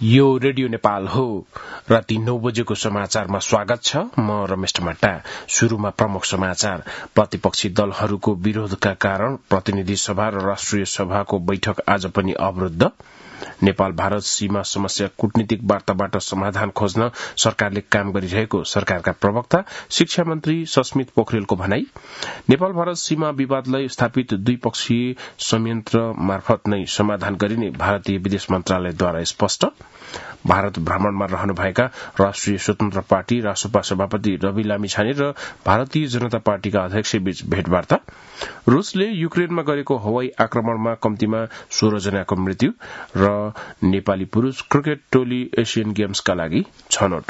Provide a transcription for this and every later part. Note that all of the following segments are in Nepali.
यो रेडियो नेपाल हो। राति 9 बजेको समाचारमा स्वागत छ। म रमेश टमाटा। शुरूमा प्रमुख समाचार। प्रतिपक्षी दलहरूको विरोधका कारण प्रतिनिधि सभा र राष्ट्रिय सभाको बैठक आज पनि अवरुद्ध। नेपाल भारत सीमा समस्या कूटनीतिक वार्ताबाट समाधान खोज्न सरकारले काम गरिरहेको सरकारका प्रवक्ता शिक्षा मन्त्री सस्मित पोखरेलको भनाई। नेपाल भारत सीमा विवादलाई स्थापित द्विपक्षीय संयन्त्र मार्फत नै समाधान गरिने भारतीय विदेश मन्त्रालयद्वारा स्पष्ट। भारत भ्रमणमा रहनुभएका राष्ट्रिय स्वतन्त्र पार्टी रासपा सभापति रवि लामिछाने र भारतीय जनता पार्टीका अध्यक्षबीच भेटवार्ता। रूसले युक्रेनमा गरेको हवाई आक्रमणमा कम्तीमा 16 जनाको मृत्यु र नेपाली पुरूष क्रिकेट टोली एशियन गेम्सका लागि छनौट।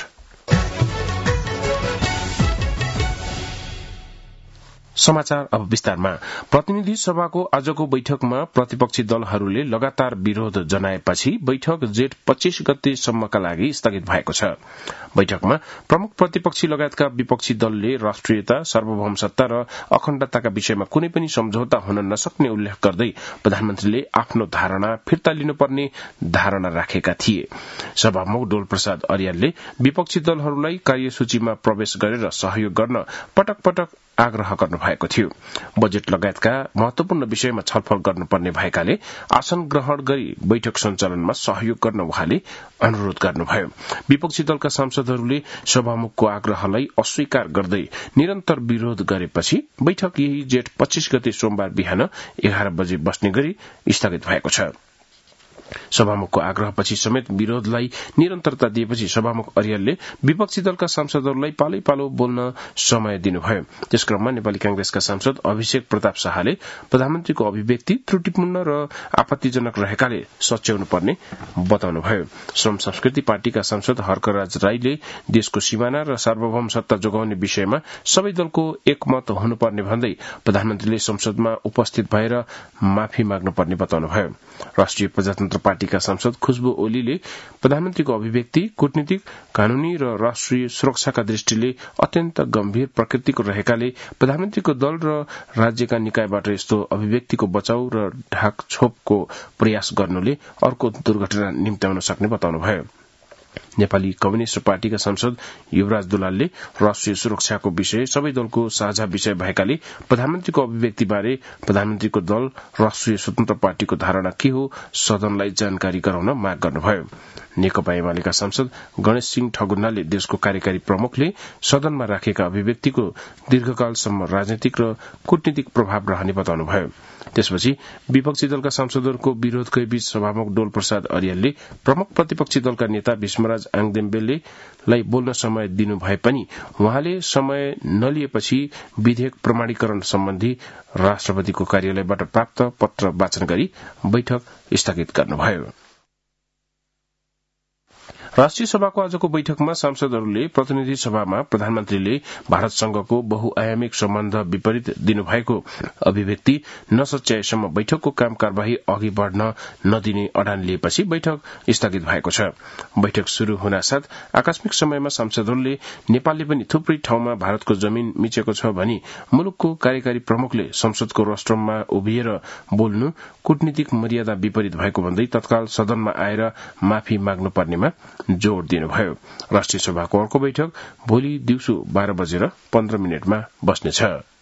समाचार अब विस्तारमा। प्रतिनिधि सभाको आजको बैठकमा प्रतिपक्षी दलहरूले लगातार विरोध जनाएपछि बैठक जेठ 25 गतेसम्मका लागि स्थगित भएको छ। बैठकमा प्रमुख प्रतिपक्षी लगायतका विपक्षी दलले राष्ट्रियता, सार्वभौमसत्ता र अखण्डताका विषयमा कुनै पनि सम्झौता हुन नसक्ने उल्लेख गर्दै प्रधानमन्त्रीले आफ्नो धारणा फिर्ता लिनुपर्ने धारणा राखेका थिए। सभामुख डोल प्रसाद अर्यालले विपक्षी दलहरूलाई कार्यसूचीमा प्रवेश गरेर सहयोग गर्न पटक पटक आग्रह गर्नुभएको थियो। बजेट लगायतका महत्वपूर्ण विषयमा छलफल गर्नुपर्ने भएकाले आसन ग्रहण गरी बैठक सञ्चालनमा सहयोग गर्न उहाँले अनुरोध गर्नुभयो। विपक्षी दलका सांसदहरूले सभामुखको आग्रहलाई अस्वीकार गर्दै निरन्तर विरोध गरेपछि बैठक यही जेठ 25 गते सोमबार बिहान 11 बजे बस्ने गरी स्थगित भएको छ। सभामुखको आग्रहपछि समेत विरोधलाई निरन्तरता दिएपछि सभामुख अर्यालले विपक्षी दलका सांसदहरूलाई पालै पालो बोल्न समय दिनुभयो। त्यसक्रममा नेपाली कांग्रेसका सांसद अभिषेक प्रताप शाहले प्रधानमन्त्रीको अभिव्यक्ति त्रुटिपूर्ण र आपत्तिजनक रहेकाले सच्याउनु पर्ने बताउनुभयो। श्रम संस्कृति पार्टीका सांसद हर्कराज राईले देशको सीमाना र सार्वभौम सत्ता जोगाउने विषयमा सबै दलको एकमत हुनुपर्ने भन्दै प्रधानमन्त्रीले संसदमा उपस्थित भएर माफी माग्नुपर्ने बताउनुभयो। राष्ट्रिय प्रजातन्त्र पार्टीका सांसद खुशबु ओलीले प्रधानमन्त्रीको अभिव्यक्ति कूटनीतिक, कानूनी र राष्ट्रिय सुरक्षाका दृष्टिले अत्यन्त गम्भीर प्रकृतिको रहेकाले प्रधानमन्त्रीको दल र राज्यका निकायबाट यस्तो अभिव्यक्तिको बचाउ र ढाकछोपको प्रयास गर्नुले अर्को दुर्घटना निम्त्याउन सक्ने बताउनुभयो। नेपाली कम्युनिष्ट पार्टीका सांसद युवराज दुलालले राष्ट्रिय सुरक्षाको विषय सबै दलको साझा विषय भएकाले प्रधानमन्त्रीको अभिव्यक्तिबारे प्रधानमन्त्रीको दल राष्ट्रिय स्वतन्त्र पार्टीको धारणा के हो सदनलाई जानकारी गराउन माग गर्नुभयो। नेकपा एमालेका सांसद गणेश सिंह ठगुन्नाले देशको कार्यकारी प्रमुखले सदनमा राखेका अभिव्यक्तिको दीर्घकालसम्म राजनीतिक र कूटनीतिक प्रभाव रहने बताउनुभयो। त्यसपछि विपक्षी दलका सांसदहरूको विरोधकै बीच सभामुख डोल प्रसाद अर्यालले प्रमुख प्रतिपक्षी दलका नेता भीष्मराज आङदेम्बेलेलाई बोल्न समय दिनु भए पनि उहाँले समय नलिएपछि विधेयक प्रमाणीकरण सम्बन्धी राष्ट्रपतिको कार्यालयबाट प्राप्त पत्र वाचन गरी बैठक स्थगित गर्नुभयो। राष्ट्रिय सभाको आजको बैठकमा सांसदहरूले प्रतिनिधि सभामा प्रधानमन्त्रीले भारतसँगको बहुआयामिक सम्बन्ध विपरीत दिनुभएको अभिव्यक्ति नसच्याएसम्म बैठकको काम कार्यवाही अघि बढ़न नदिने अडान लिएपछि बैठक स्थगित भएको छ। बैठक शुरू हुनासाथ आकस्मिक समयमा सांसदहरूले नेपालले पनि थुप्रै ठाउँमा भारतको जमीन मिचेको छ भनी मुलुकको कार्यकारी प्रमुखले संसदको रोस्ट्रममा उभिएर बोल्नु कूटनीतिक मर्यादा विपरीत भएको भन्दै तत्काल सदनमा आएर माफी माग्नुपर्नेमा जोड़ दिनुभयो। राष्ट्रिय सभाको अर्को बैठक भोलि दिउँसो 12:15 बस्नेछ।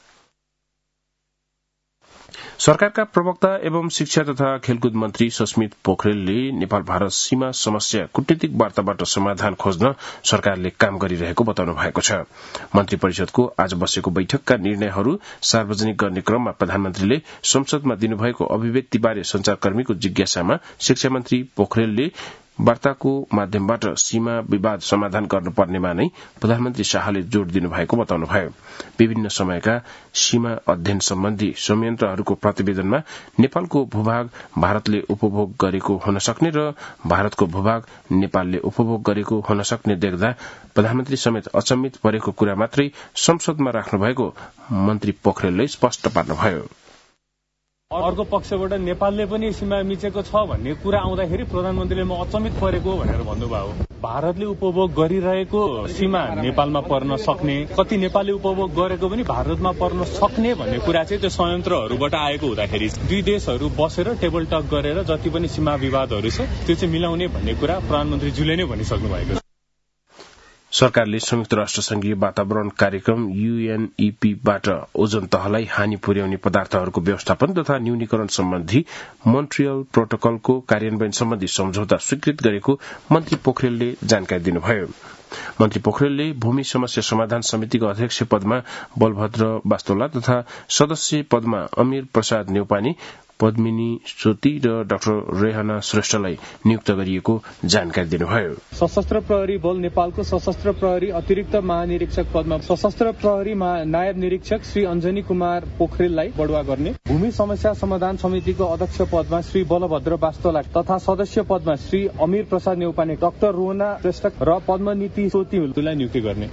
सरकारका प्रवक्ता एवं शिक्षा तथा खेलकुद मन्त्री सस्मित पोखरेलले नेपाल भारत सीमा समस्या कूटनीतिक वार्ताबाट समाधान खोज्न सरकारले काम गरिरहेको बताउनु भएको छ। मन्त्री परिषदको आज बसेको बैठकका निर्णयहरू सार्वजनिक गर्ने क्रममा प्रधानमन्त्रीले संसदमा दिनुभएको अभिव्यक्तिबारे संचारकर्मीको जिज्ञासामा शिक्षा मन्त्री पोखरेलले वार्ताको माध्यमबाट सीमा विवाद समाधान गर्नुपर्नेमा नै प्रधानमन्त्री शाहले जोड़ दिनुभएको बताउनुभयो। विभिन्न समयका सीमा अध्ययन सम्बन्धी संयन्त्रहरूको प्रतिवेदनमा नेपालको भूभाग भारतले उपभोग गरेको हुन सक्ने र भारतको भूभाग नेपालले उपभोग गरेको हुन सक्ने देख्दा प्रधानमन्त्री समेत अचम्मित परेको कुरा मात्रै संसदमा राख्नुभएको मन्त्री पोखरेलले स्पष्ट पार्नुभयो। अर्को पक्षबाट नेपालले पनि सीमा मिचेको छ भन्ने कुरा आउँदाखेरि प्रधानमन्त्रीले म अचम्मित परेको भनेर भन्नुभयो। भारतले उपभोग गरिरहेको सीमा नेपालमा पर्न सक्ने, कति नेपालले उपभोग गरेको पनि भारतमा पर्न सक्ने भन्ने कुरा चाहिँ त्यो संयन्त्रहरूबाट आएको हुँदाखेरि दुई देशहरू बसेर टेबल टक गरेर जति पनि सीमा विवादहरू छ त्यो चाहिँ मिलाउने भन्ने कुरा प्रधानमन्त्रीज्यूले नै भनिसक्नु भएको छ। सरकारले संयुक्त राष्ट्र संघीय वातावरण कार्यक्रम UNEP-बाट ओजोन तहलाई हानि पुर्याउने पदार्थहरूको व्यवस्थापन तथा न्यूनीकरण सम्बन्धी मोन्ट्रियल प्रोटोकलको कार्यान्वयन सम्बन्धी सम्झौता स्वीकृत गरेको मन्त्री पोखरेलले जानकारी दिनुभयो। मन्त्री पोखरेलले भूमि समस्या समाधान समितिको अध्यक्ष पदमा बलभद्र वास्तोला तथा सदस्य पदमा अमीर प्रसाद न्यौपाने, पद्मिनी सोती र डाक्टर रेहना श्रेष्ठलाई नियुक्त गरिएको जानकारी दिनुभयो। सशस्त्र प्रहरी बल नेपालको सशस्त्र प्रहरी अतिरिक्त महानिरीक्षक पदमा सशस्त्र प्रहरी नायब निरीक्षक श्री अञ्जनी कुमार पोखरेललाई बढुवा गर्ने, भूमि समस्या समाधान समितिको अध्यक्ष पदमा श्री बलभद्र वास्तोला तथा सदस्य पदमा श्री अमीर प्रसाद न्यौपाने, डाक्टर रोहना श्रेष्ठ र पद्मनीति सोतीलाई नियुक्ति गर्ने।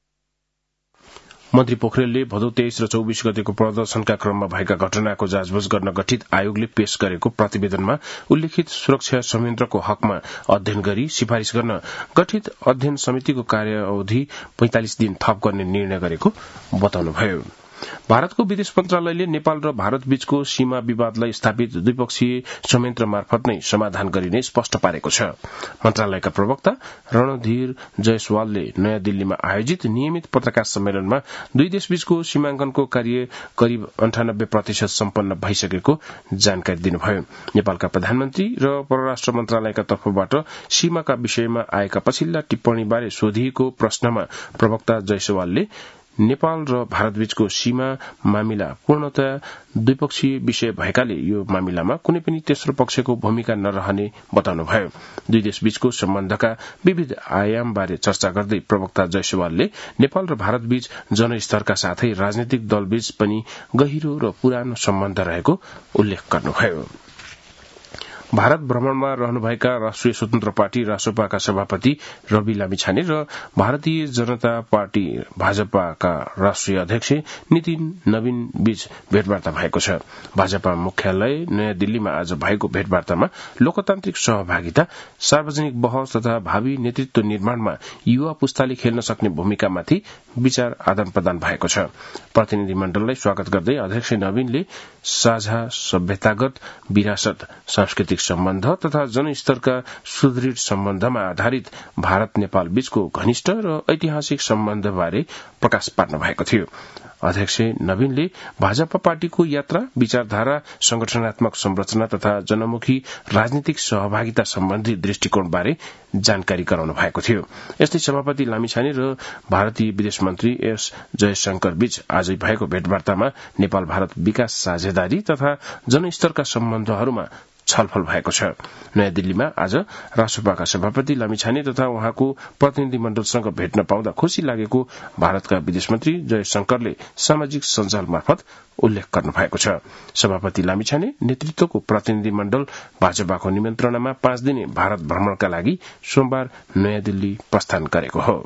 मन्त्री पोखरेलले भदौ 23 र 24 गतेको प्रदर्शनका क्रममा भएका घटनाको जाँचबुझ गर्न गठित आयोगले पेश गरेको प्रतिवेदनमा उल्लेखित सुरक्षा संयन्त्रको हकमा अध्ययन गरी सिफारिश गर्न गठित अध्ययन समितिको कार्यावधि 45 दिन थप गर्ने निर्णय गरेको बताउनुभयो। भारतको विदेश मन्त्रालयले नेपाल र भारत बीचको सीमा विवादलाई स्थापित द्विपक्षीय संयन्त्र मार्फत नै समाधान गरिने स्पष्ट पारेको छ। मन्त्रालयका प्रवक्ता रणधीर जयसवालले नयाँ दिल्लीमा आयोजित नियमित पत्रकार सम्मेलनमा दुई देशबीचको सीमाङ्कनको कार्य करिब 98% सम्पन्न भइसकेको जानकारी दिनुभयो। नेपालका प्रधानमन्त्री र परराष्ट्र मन्त्रालयका तर्फबाट सीमाका विषयमा आएका पछिल्ला टिप्पणीबारे सोधिएको प्रश्नमा प्रवक्ता जयसवालले नेपाल र भारतबीचको सीमा मामिला पूर्णतया द्विपक्षीय विषय भएकाले यो मामिलामा कुनै पनि तेस्रो पक्षको भूमिका नरहने बताउनुभयो। दुई देशबीचको सम्बन्धका विविध आयामबारे चर्चा गर्दै प्रवक्ता जयसवालले नेपाल र भारतबीच जनस्तरका साथै राजनीतिक दलबीच पनि गहिरो र पुरानो सम्बन्ध रहेको उल्लेख गर्नुभयो। भारत भ्रमणमा रहनुभएका राष्ट्रिय स्वतन्त्र पार्टी रासोपाका सभापति रवि लामिछाने र भारतीय जनता पार्टी भाजपाका राष्ट्रिय अध्यक्ष नितिन नवीन बीच भेटवार्ता भएको छ। भाजपा मुख्यालय नयाँ दिल्लीमा आज भएको भेटवार्तामा लोकतान्त्रिक सहभागिता, सार्वजनिक बहस तथा भावी नेतृत्व निर्माणमा युवा पुस्ताले खेल्न सक्ने भूमिकामाथि विचार आदान प्रदान भएको छ। प्रतिनिधि मण्डललाई स्वागत गर्दै अध्यक्ष नवीनले साझा सभ्यतागत विरासत, सांस्कृतिक सम्बन्ध तथा जनस्तरका सुदृढ़ सम्बन्धमा आधारित भारत नेपाल बीचको घनिष्ठ र ऐतिहासिक सम्बन्धबारे प्रकाश पार्नु भएको थियो। अध्यक्ष नवीनले भाजपा पार्टीको यात्रा, विचारधारा, संगठनात्मक संरचना तथा जनमुखी राजनीतिक सहभागिता सम्बन्धी दृष्टिकोणबारे जानकारी गराउनु भएको थियो। यस्तै सभापति लामिछाने र भारतीय विदेश मन्त्री एस जयशंकर बीच आज भएको भेटवार्तामा नेपाल भारत विकास साझेदारी तथा जनस्तरका सम्बन्धहरूमा छलफल भएको छ। नयाँ दिल्लीमा आज रासोपाका सभापति लामिछाने तथा उहाँको प्रतिनिधि मण्डलसँग भेट्न पाउँदा खुशी लागेको भारतका विदेश मन्त्री जयशंकरले सामाजिक सञ्जाल मार्फत उल्लेख गर्नु भएको छ। सभापति लामिछाने नेतृत्वको प्रतिनिधि मण्डल भाजपाको निमन्त्रणामा 5 दिने भारत भ्रमणका लागि सोमबार नयाँ दिल्ली प्रस्थान गरेको हो।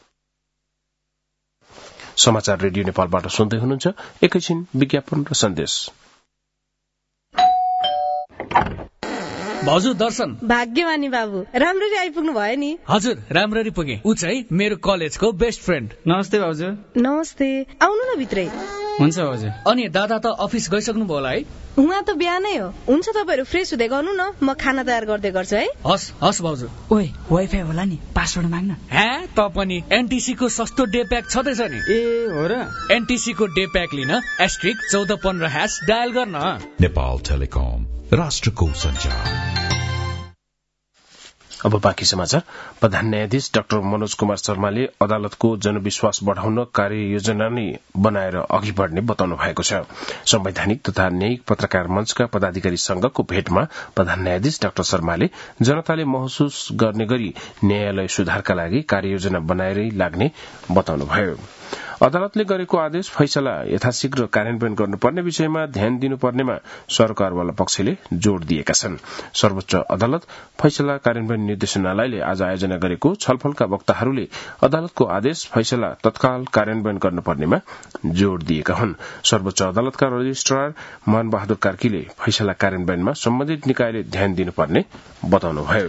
समाचार रेडियो नेपालबाट सुन्दै हुनुहुन्छ। एकैछिन विज्ञापन र सन्देश। भाउजू दर्शन। भाग्यमानी बाबु, राम्ररी आइपुग्नु भयो नि। हजुर, राम्ररी पुगे। ऊ चाहिँ मेरो कलेजको बेस्ट फ्रेन्ड। नमस्ते भाउजू। नमस्ते, आउनु न भित्रै। हुन्छ भाउजू। अनि दादा त अफिस गइसक्नु भयो होला है? उहाँ त बिहानै हो। हुन्छ, तपाईहरु फ्रेस हुँदै गर्नु न, म खाना तयार गर्दै गर्छु है। हस् हस् भाउजू। ओए, वाइफाई होला नि, पासवर्ड माग्न। हे, त पनि एनटीसी को सस्तो डे प्याक छदैछ नि। ए हो र? एनटीसी को डे प्याक लिन *1415# डायल गर्न। नेपाल टेलिकम, राष्ट्रको सञ्चार। अब बाँकी समाचार। प्रधान न्यायाधीश डाक्टर मनोज कुमार शर्माले अदालतको जनविश्वास बढ़ाउन कार्ययोजना नै बनाएर अघि बढ़ने बताउनु भएको छ। संवैधानिक तथा न्यायिक पत्रकार मंचका पदाधिकारी संघको भेटमा प्रधान न्यायाधीश डाक्टर शर्माले जनताले महसुस गर्ने गरी न्यायालय सुधारका लागि कार्ययोजना बनाएरै लाग्ने बताउनुभयो। अदालतले गरेको आदेश फैसला यथाशीघ्र कार्यान्वयन गर्नुपर्ने विषयमा ध्यान दिनुपर्नेमा सरकारवाला पक्षले जोड़ दिएका छन्। सर्वोच्च अदालत फैसला कार्यान्वयन निर्देशनालयले आज आयोजना गरेको छलफलका वक्ताहरूले अदालतको आदेश फैसला तत्काल कार्यान्वयन गर्नुपर्नेमा जोड़ दिएका हुन्। सर्वोच्च अदालतका रजिस्ट्रार मान बहादुर कार्कीले फैसला कार्यान्वयनमा सम्बन्धित निकायले ध्यान दिनुपर्ने बताउनुभयो।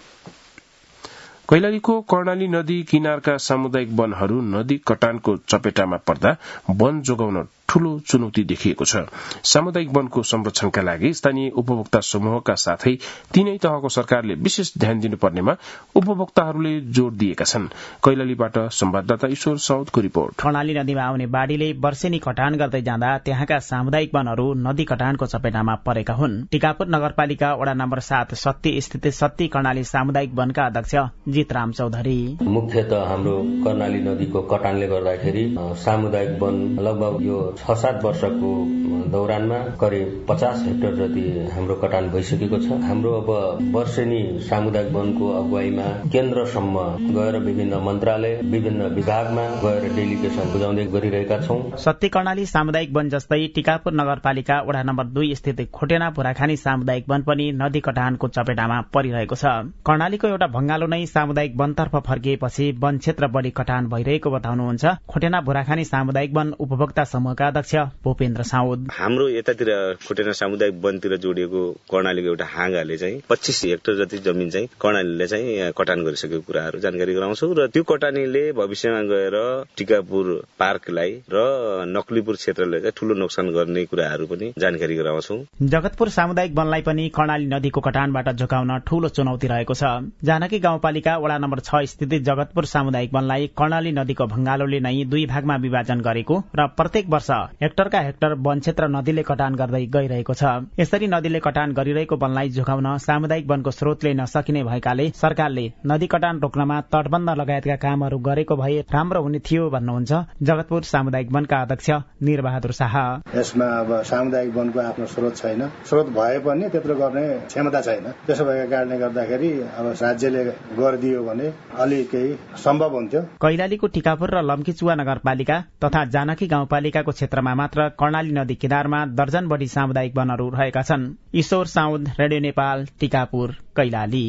कैलालीको कर्णाली नदी किनारका सामुदायिक वनहरू नदी कटानको चपेटामा पर्दा वन जोगाउन ठूलो चुनौती देखिएको छ। सामुदायिक वनको संरक्षणका लागि स्थानीय उपभोक्ता समूहका साथै तीनै तहको सरकारले विशेष ध्यान दिनुपर्नेमा उपभोक्ताहरूले जोड़ दिएका छन्। कैलालीबाट संवाददाता ईश्वर साउदको रिपोर्ट। कर्णाली नदीमा आउने बाढ़ीले वर्षेनी कटान गर्दै जाँदा त्यहाँका सामुदायिक वनहरू नदी कटानको चपेटामा परेका हुन्। टिकापुर नगरपालिका वडा नम्बर 7 सत्ती स्थित सत्ती कर्णाली सामुदायिक वनका अध्यक्ष जितराम चौधरी मुख्यतः हाम्रो कर्णाली नदीको कटानले गर्दाखेरि सामुदायिक वन लगभग यो 6-7 वर्षको दौरानमा करिब 50 हेक्टर जति हाम्रो कटान भइसकेको छ। हाम्रो अब वर्षेनी सामुदायिक वनको अगुवाईमा केन्द्रसम्म गएर विभिन्न मन्त्रालय विभिन्न विभागमा गएर डेलिगेसन बुझाउँदै गरिरहेका छौं। सत्ती कर्णाली सामुदायिक वन जस्तै टिकापुर नगरपालिका वडा नम्बर 2 स्थित खोटेना भुराखानी सामुदायिक वन पनि नदी कटानको चपेटामा परिरहेको छ। कर्णालीको एउटा भंगालो नै सामुदायिक वनतर्फ फर्किएपछि वन क्षेत्र बढी कटान भइरहेको बताउनुहुन्छ खोटेना भुराखानी सामुदायिक वन उपभोक्ता समूहका अध्यक्ष भूपेन्द्र साउद। हाम्रो यतातिर खोटेना सामुदायिक वनतिर जोडिएको कर्णालीको एउटा हाँगाले चाहिँ 25 हेक्टर जति जमिन चाहिँ कर्णालीले चाहिँ कटान गरिसकेको कुराहरू जानकारी गराउँछौं र त्यो कटानीले भविष्यमा गएर टिकापुर पार्कलाई र नक्लीपुर क्षेत्रलाई चाहिँ ठूलो नोक्सान गर्ने कुराहरू पनि जानकारी गराउँछौं। जगतपुर सामुदायिक वनलाई पनि कर्णाली नदीको कटानबाट जोगाउन ठूलो चुनौती रहेको छ। जानकी गाउँपालिका वडा नम्बर 6 स्थित जगतपुर सामुदायिक वनलाई कर्णाली नदीको भंगालोले नै 2 भागमा विभाजन गरेको र प्रत्येक वर्ष हेक्टरका हेक्टर वन क्षेत्र नदीले कटान गर्दै गइरहेको छ। यसरी नदीले कटान गरिरहेको वनलाई जोगाउन सामुदायिक वनको स्रोतले नसकिने भएकाले सरकारले नदी कटान रोक्नमा तटबन्ध लगायतका कामहरू गरेको भए राम्रो हुने थियो भन्नुहुन्छ जगतपुर सामुदायिक वनका अध्यक्ष निरबहादुर शाह। यसमा अब सामुदायिक वनको आफ्नो स्रोत छैन, स्रोत भए पनि त्यत्रो गर्ने क्षमता छैन। त्यसो भएका कारणले गर्दाखेरि अब राज्यले गरिदियो भने अलि केही सम्भव हुन्थ्यो। कैलालीको टिकापुर र लम्कीचुवा नगरपालिका तथा जानकी गाउँपालिकाको क्षेत्रमा मात्र कर्णाली नदी किनारमा दर्जन बढी सामुदायिक वनहरू रहेका छन्। ईश्वर साउद, रेडियो नेपाल, टिकापुर, कैलाली।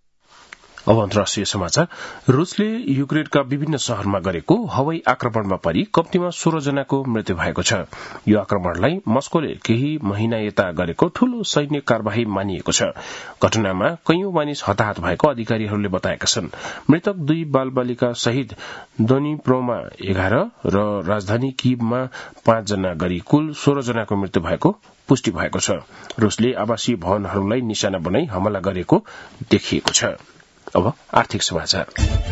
अब अन्तर्राष्ट्रिय समाचार। रूसले युक्रेनका विभिन्न शहरमा गरेको हवाई आक्रमणमा परि कम्तीमा 16 जनाको मृत्यु भएको छ। यो आक्रमणलाई मस्कोले केही महिना यता गरेको ठूलो सैन्य कार्यवाही मानिएको छ। घटनामा कैयौं मानिस हताहत भएको अधिकारीहरूले बताएका छन्। मृतक 2 बालबालिका सहित दोनिप्रोमा 11 र राजधानी कीवमा 5 जना गरी कुल 16 जनाको मृत्यु भएको पुष्टि भएको छ। रूसले आवासीय भवनहरूलाई निशाना बनाई हमला गरेको देखिएको छ। अब आर्थिक समाचार।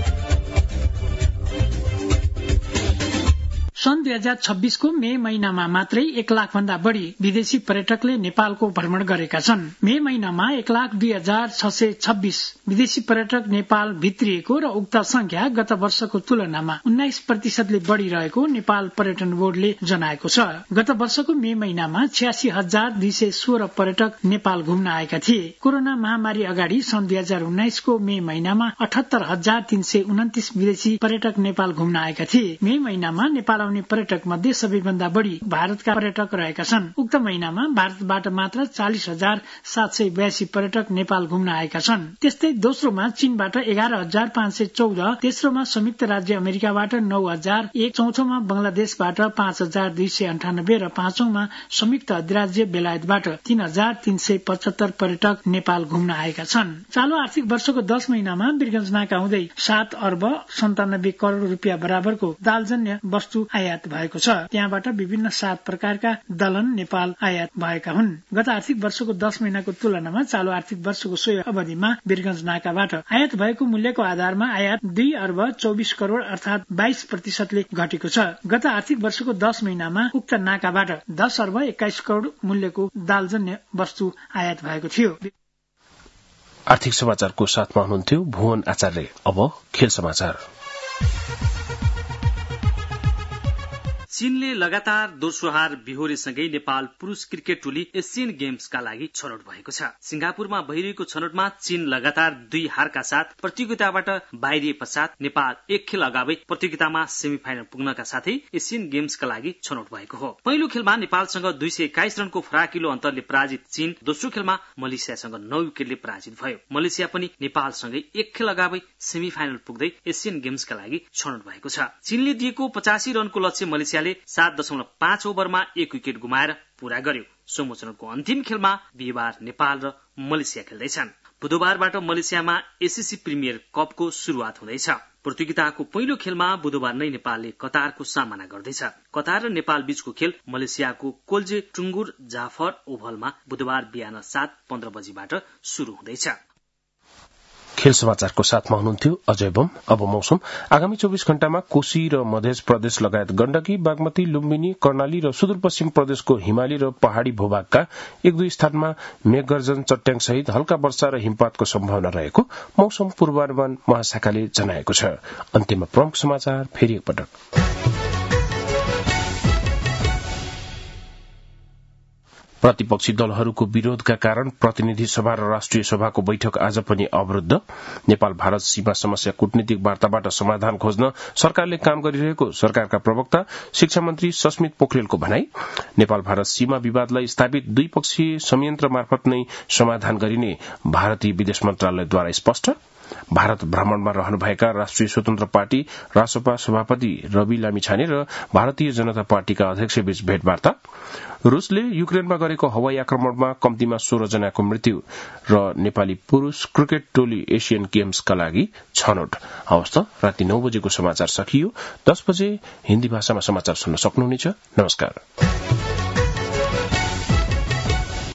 सन् 2026 को मे महिनामा मात्रै 1 लाख भन्दा बढ़ी विदेशी पर्यटकले नेपालको भ्रमण गरेका छन्। मे महिनामा 1,02,626 विदेशी पर्यटक नेपाल भित्रिएको र उक्त संख्या गत वर्षको तुलनामा 19% बढ़ी रहेको नेपाल पर्यटन बोर्डले जनाएको छ। गत वर्षको मे महिनामा 86,216 पर्यटक नेपाल घुम्न आएका थिए। कोरोना महामारी अगाडि सन् 2019 को मे महिनामा 78,329 विदेशी पर्यटक नेपाल घुम्न आएका थिए। मे महिनामा नेपाल आउने पर्यटक मध्ये सबैभन्दा बढ़ी भारतका पर्यटक रहेका छन्। उक्त महिनामा भारतबाट मात्र 40,782 पर्यटक नेपाल घुम्न आएका छन्। त्यस्तै दोस्रोमा चीनबाट 11,514, तेस्रोमा संयुक्त राज्य अमेरिकाबाट 9,001, चौथोमा बंगलादेशबाट 5,298 र पाँचौंमा संयुक्त अधिराज्य बेलायतबाट 3,375 पर्यटक नेपाल घुम्न आएका छन्। चालू आर्थिक वर्षको 10 महिनामा वीरगञ्जनाका हुँदै 7 अर्ब 97 करोड़ रुपियाँ बराबरको दालजन्य वस्तु आयात भएको छ। त्यहाँबाट विभिन्न 7 प्रकारका दलहन नेपाल आयात भएका हुन्। गत आर्थिक वर्षको 10 महिनाको तुलनामा चालू आर्थिक वर्षको सोही अवधिमा वीरगञ्ज नाकाबाट आयात भएको मूल्यको आधारमा आयात 2 अर्ब 24 करोड़ अर्थात 22% घटेको छ। गत आर्थिक वर्षको 10 महिनामा उक्त नाकाबाट 10 अर्ब 21 करोड़ मूल्यको दालजन्य वस्तु आयात भएको थियो। आर्थिक समाचारको साथमा हुनुहुन्थ्यो भुवन आचार्य। अब खेल समाचार। चीनले लगातार दोस्रो हार बिहोरेसँगै नेपाल पुरुष क्रिकेट टोली एसियन गेम्सका लागि छनौट भएको छ। सिंगापुरमा भइरहेको छनौटमा चीन लगातार 2 हारका साथ प्रतियोगिताबाट बाहिरिए पश्चात नेपाल 1 खेल अगावै प्रतियोगितामा सेमिफाइनल पुग्नका साथै एसियन गेम्सका लागि छनौट भएको हो। पहिलो खेलमा नेपालसँग 221 रनको फराकिलो अन्तरले पराजित चीन दोस्रो खेलमा मलेसियासँग 9 विकेटले पराजित भयो। मलेसिया पनि नेपालसँगै 1 खेल अगावै सेमिफाइनल पुग्दै एसियन गेम्सका लागि छनौट भएको छ। चीनले दिएको 85 रनको लक्ष्य मलेसियाले 7.5 ओभरमा 1 विकेट गुमाएर पूरा गर्यो। सोमचरणको अन्तिम खेलमा बिहीबार नेपाल र मलेसिया खेल्दैछन्। बुधबारबाट मलेसियामा एसीसी प्रिमियर कपको शुरूआत हुँदैछ। प्रतियोगिताको पहिलो खेलमा बुधबार नै नेपालले कतारको सामना गर्दैछ। कतार र नेपाल बीचको खेल मलेसियाको कोल्जे टुङ्गुर जाफर ओभलमा बुधबार बिहान 7:15 बजीबाट शुरू हुँदैछ। खेल समाचारको साथमा हुनुहुन्थ्यो अजय बम। अब मौसम। आगामी 24 घण्टामा कोशी र मध्य प्रदेश लगायत गण्डकी, बागमती, लुम्बिनी, कर्णाली र सुदूरपश्चिम प्रदेशको हिमाली र पहाड़ी भूभागका 1-2 स्थानमा मेघगर्जन, चट्याङ सहित हल्का वर्षा र हिमपातको सम्भावना रहेको मौसम पूर्वानुमान महाशाखाले जनाएको छ। अन्त्यमा प्रमुख समाचार फेरि एकपटक। प्रतिपक्षी दलहरूको विरोधका कारण प्रतिनिधि सभा र राष्ट्रिय सभाको बैठक आज पनि अवरूद्ध। नेपाल भारत सीमा समस्या कूटनीतिक वार्ताबाट समाधान खोज्न सरकारले काम गरिरहेको सरकारका प्रवक्ता शिक्षा मन्त्री सस्मित पोखरेलको भनाई। नेपाल भारत सीमा विवादलाई स्थापित द्विपक्षीय संयन्त्र मार्फत नै समाधान गरिने भारतीय विदेश मन्त्रालयद्वारा स्पष्ट। भारत भ्रमणमा रहनुभएका राष्ट्रिय स्वतन्त्र पार्टी रासपा सभापति रवि लामिछाने र भारतीय जनता पार्टीका अध्यक्षबीच भेटवार्ता। रूसले युक्रेनमा गरेको हवाई आक्रमणमा कम्तीमा 16 जनाको मृत्यु र नेपाली पुरूष क्रिकेट टोली एसियन गेम्सका लागि छनौट। हवस् त, राति 9 बजेको समाचार सकियो। 10 बजे हिन्दी भाषामा समाचार सुन्न सक्नुहुनेछ। नमस्कार।